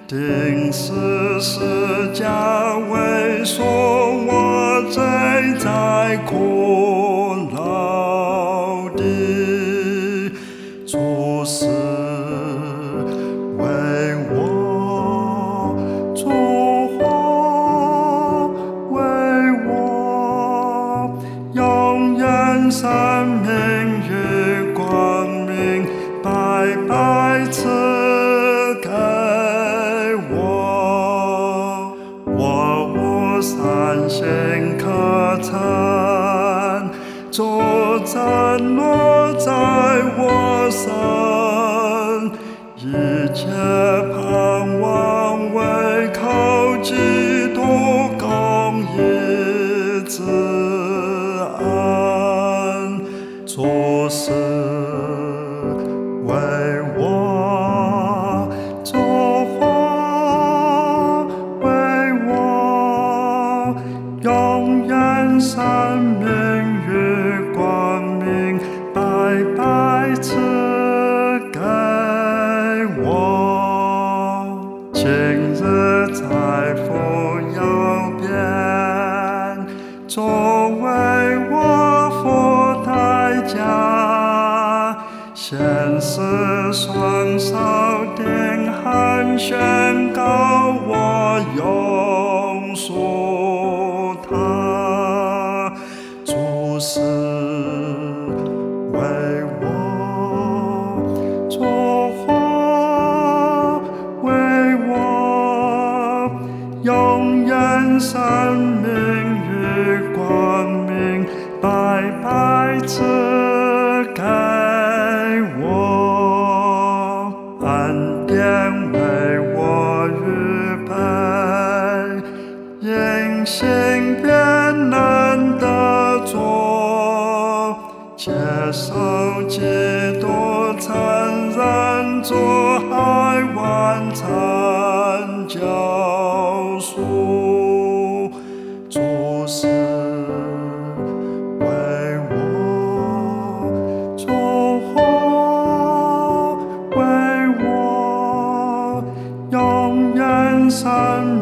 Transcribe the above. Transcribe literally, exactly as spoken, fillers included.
定是释迦为说我正在苦恼的诸事为我作化，为我永远生命与光明白白赐给我，我无三心可称，主真落在我身，一切盼望为靠基督公义之恩，主是为我作化，为我永远生命与光明白白赐给我。今日财富有变，作为我付代价，现实双手定喊宣告我永属他，主是为我作化，为我永远生命与光明白白赐给我，恩典为我预备，因信便能得着，接受基督承认主爱完成救赎，主是为我作化，为我永远生